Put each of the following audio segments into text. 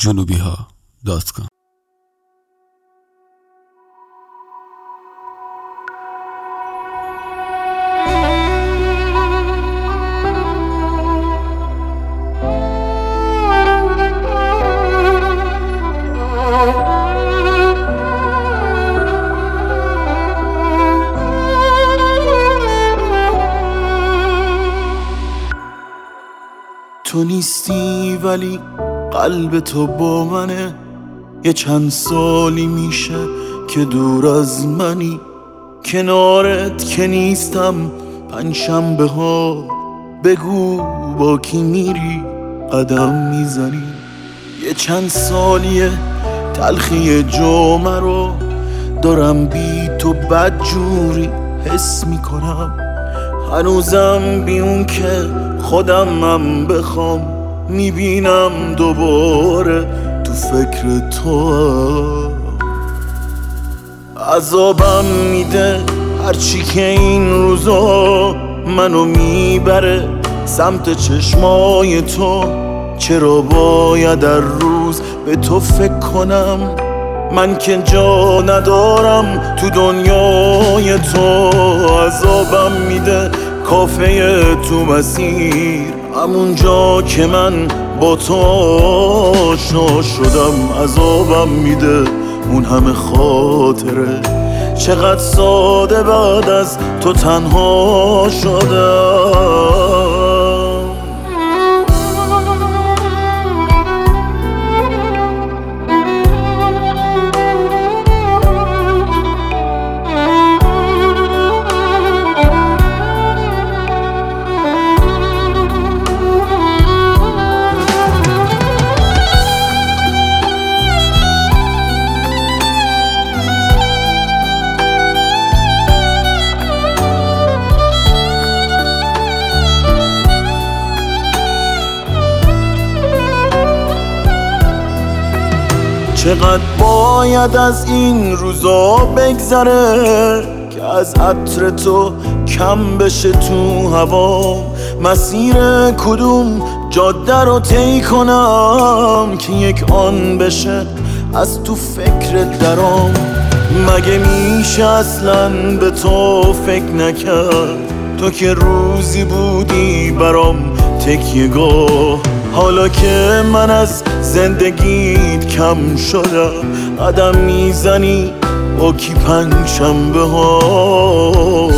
junubiha.com. تو نیستی ولی قلب تو با منه، یه چند سالی میشه که دور از منی، کنارت که نیستم پنجشنبه ها، بگو با کی میری قدم میزنی. یه چند سالیه تلخی جمعه رو دارم بی تو بدجوری حس میکنم، هنوزم بی اون که خودمم بخوام میبینم دوباره تو فکر تو. عذابم میده هرچی که این روزا منو میبره سمت چشمای تو، چرا باید هر روز به تو فکر کنم، من که جا ندارم تو دنیای تو. عذابم میده کافه تو مسیر، همون جا که من با تو آشنا شدم. عذابم میده اون همه خاطره، چقدر ساده بعد از تو تنها شدم. چقدر باید از این روزا بگذره که از عطر تو کم بشه تو هوا، مسیر کدوم جاده رو طی کنم که یک آن بشه از تو فکر درام. مگه میشه اصلا به تو فکر نکرد، تو که روزی بودی برام تکیه‌گاه، حالا که من از زندگیت کم شدم قدم میزنی با کی پنجشنبه ها.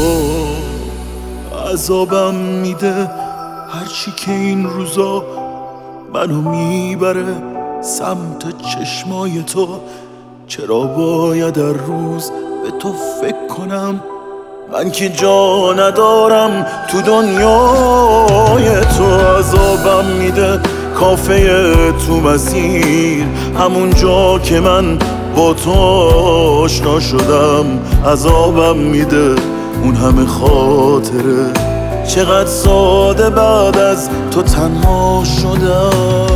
عذابم میده هرچی که این روزا منو میبره سمت چشمای تو، چرا باید هر روز به تو فکر کنم، من که جا ندارم تو دنیای تو. عذابم میده کافه تو مسیر، همون جا که من با تو آشنا شدم. عذابم میده اون همه خاطره، چقدر ساده بعد از تو تنها شدم.